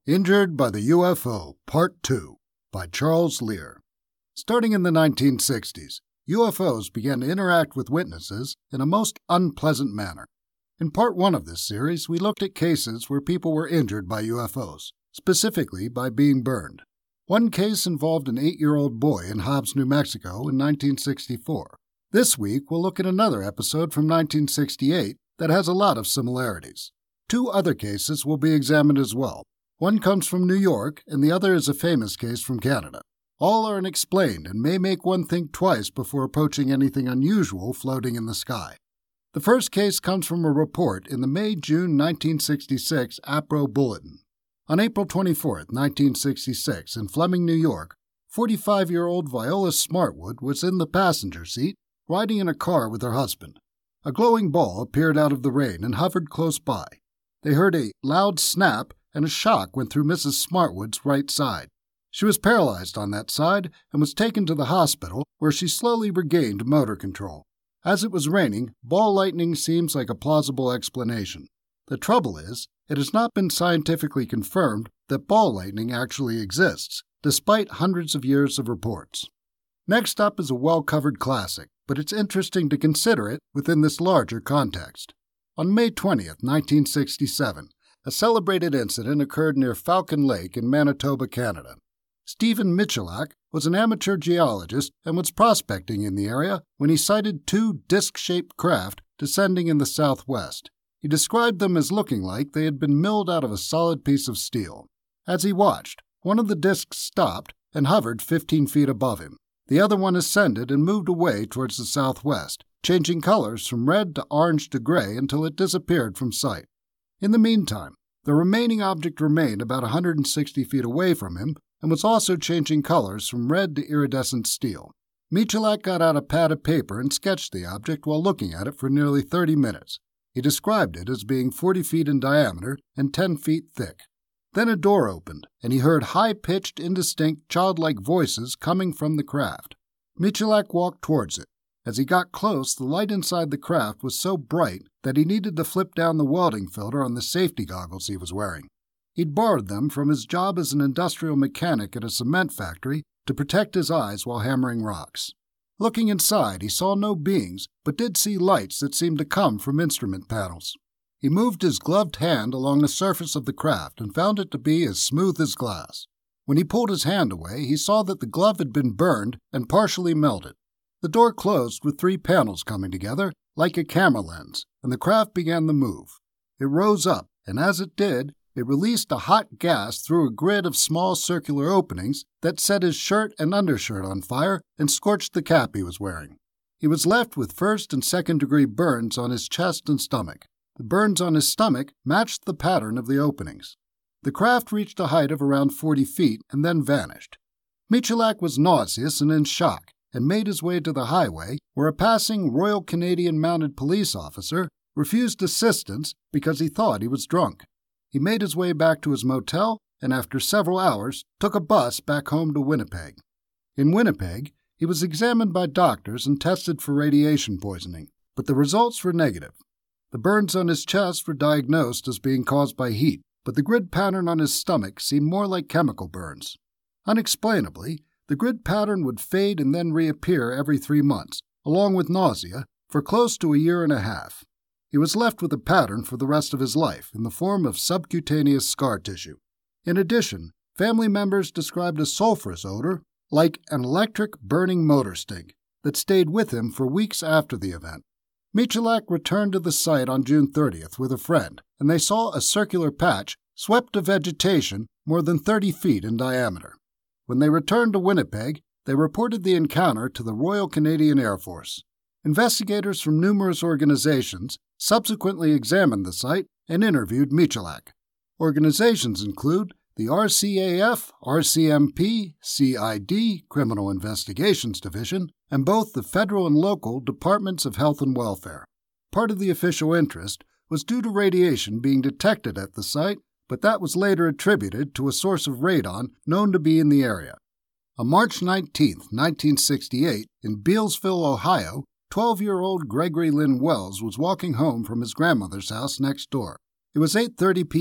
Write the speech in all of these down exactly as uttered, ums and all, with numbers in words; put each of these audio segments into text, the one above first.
Injured by the U F O, Part two, by Charles Lear. Starting in the nineteen sixties, U F Os began to interact with witnesses in a most unpleasant manner. In Part one of this series, we looked at cases where people were injured by U F Os, specifically by being burned. One case involved an eight-year-old boy in Hobbs, New Mexico in nineteen sixty-four. This week, we'll look at another episode from nineteen sixty-eight that has a lot of similarities. Two other cases will be examined as well. One comes from New York, and the other is a famous case from Canada. All are unexplained and may make one think twice before approaching anything unusual floating in the sky. The first case comes from a report in the May-June nineteen sixty-six APRO Bulletin. On April twenty-fourth, nineteen sixty-six, in Fleming, New York, forty-five-year-old Viola Smartwood was in the passenger seat, riding in a car with her husband. A glowing ball appeared out of the rain and hovered close by. They heard a loud snap, and a shock went through Missus Smartwood's right side. She was paralyzed on that side and was taken to the hospital, where she slowly regained motor control. As it was raining, ball lightning seems like a plausible explanation. The trouble is, it has not been scientifically confirmed that ball lightning actually exists, despite hundreds of years of reports. Next up is a well-covered classic, but it's interesting to consider it within this larger context. On May twentieth, nineteen sixty-seven, a celebrated incident occurred near Falcon Lake in Manitoba, Canada. Stephen Michalak was an amateur geologist and was prospecting in the area when he sighted two disc-shaped craft descending in the southwest. He described them as looking like they had been milled out of a solid piece of steel. As he watched, one of the discs stopped and hovered fifteen feet above him. The other one ascended and moved away towards the southwest, changing colors from red to orange to gray until it disappeared from sight. In the meantime, the remaining object remained about one hundred sixty feet away from him and was also changing colors from red to iridescent steel. Michalak got out a pad of paper and sketched the object while looking at it for nearly thirty minutes. He described it as being forty feet in diameter and ten feet thick. Then a door opened, and he heard high-pitched, indistinct, childlike voices coming from the craft. Michalak walked towards it. As he got close, the light inside the craft was so bright that he needed to flip down the welding filter on the safety goggles he was wearing. He'd borrowed them from his job as an industrial mechanic at a cement factory to protect his eyes while hammering rocks. Looking inside, he saw no beings, but did see lights that seemed to come from instrument panels. He moved his gloved hand along the surface of the craft and found it to be as smooth as glass. When he pulled his hand away, he saw that the glove had been burned and partially melted. The door closed with three panels coming together, like a camera lens, and the craft began to move. It rose up, and as it did, it released a hot gas through a grid of small circular openings that set his shirt and undershirt on fire and scorched the cap he was wearing. He was left with first and second degree burns on his chest and stomach. The burns on his stomach matched the pattern of the openings. The craft reached a height of around forty feet and then vanished. Michalak was nauseous and in shock, and made his way to the highway, where a passing Royal Canadian Mounted Police officer refused assistance because he thought he was drunk. He made his way back to his motel, and after several hours, took a bus back home to Winnipeg. In Winnipeg, he was examined by doctors and tested for radiation poisoning, but the results were negative. The burns on his chest were diagnosed as being caused by heat, but the grid pattern on his stomach seemed more like chemical burns. Unexplainably, the grid pattern would fade and then reappear every three months, along with nausea, for close to a year and a half. He was left with a pattern for the rest of his life in the form of subcutaneous scar tissue. In addition, family members described a sulfurous odor, like an electric burning motor stink, that stayed with him for weeks after the event. Michalak returned to the site on June thirtieth with a friend, and they saw a circular patch swept of vegetation more than thirty feet in diameter. When they returned to Winnipeg, they reported the encounter to the Royal Canadian Air Force. Investigators from numerous organizations subsequently examined the site and interviewed Michalak. Organizations include the R C A F, R C M P, C I D, Criminal Investigations Division, and both the federal and local Departments of Health and Welfare. Part of the official interest was due to radiation being detected at the site, but that was later attributed to a source of radon known to be in the area. On March nineteenth, nineteen sixty-eight, in Bealsville, Ohio, twelve-year-old Gregory Lynn Wells was walking home from his grandmother's house next door. It was eight thirty p.m.,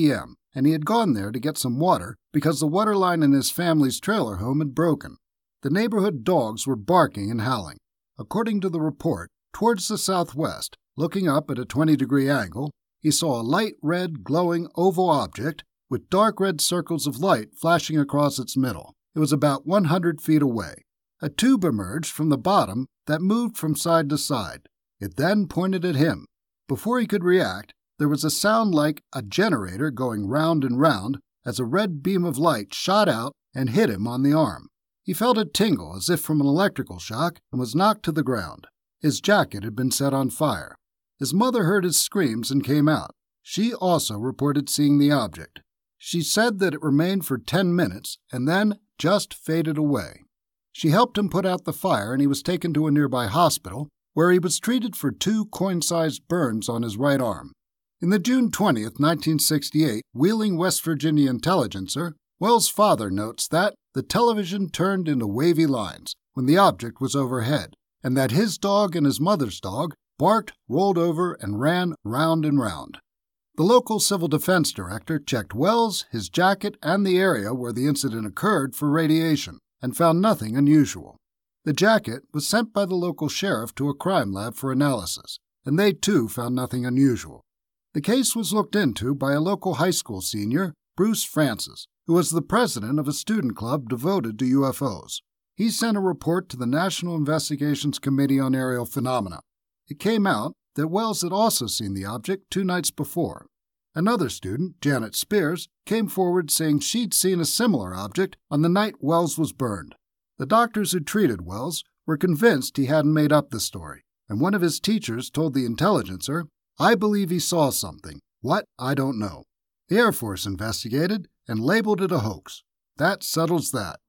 and he had gone there to get some water because the water line in his family's trailer home had broken. The neighborhood dogs were barking and howling. According to the report, towards the southwest, looking up at a twenty-degree angle, he saw a light red, glowing oval object with dark red circles of light flashing across its middle. It was about one hundred feet away. A tube emerged from the bottom that moved from side to side. It then pointed at him. Before he could react, there was a sound like a generator going round and round as a red beam of light shot out and hit him on the arm. He felt a tingle as if from an electrical shock and was knocked to the ground. His jacket had been set on fire. His mother heard his screams and came out. She also reported seeing the object. She said that it remained for ten minutes and then just faded away. She helped him put out the fire and he was taken to a nearby hospital where he was treated for two coin-sized burns on his right arm. In the June twentieth, nineteen sixty-eight Wheeling, West Virginia Intelligencer, Wells' father notes that the television turned into wavy lines when the object was overhead, and that his dog and his mother's dog barked, rolled over, and ran round and round. The local civil defense director checked Wells, his jacket, and the area where the incident occurred for radiation, and found nothing unusual. The jacket was sent by the local sheriff to a crime lab for analysis, and they too found nothing unusual. The case was looked into by a local high school senior, Bruce Francis, who was the president of a student club devoted to U F Os. He sent a report to the National Investigations Committee on Aerial Phenomena. It came out that Wells had also seen the object two nights before. Another student, Janet Spears, came forward saying she'd seen a similar object on the night Wells was burned. The doctors who treated Wells were convinced he hadn't made up the story, and one of his teachers told the Intelligencer, "I believe he saw something. What, I don't know." The Air Force investigated and labeled it a hoax. That settles that.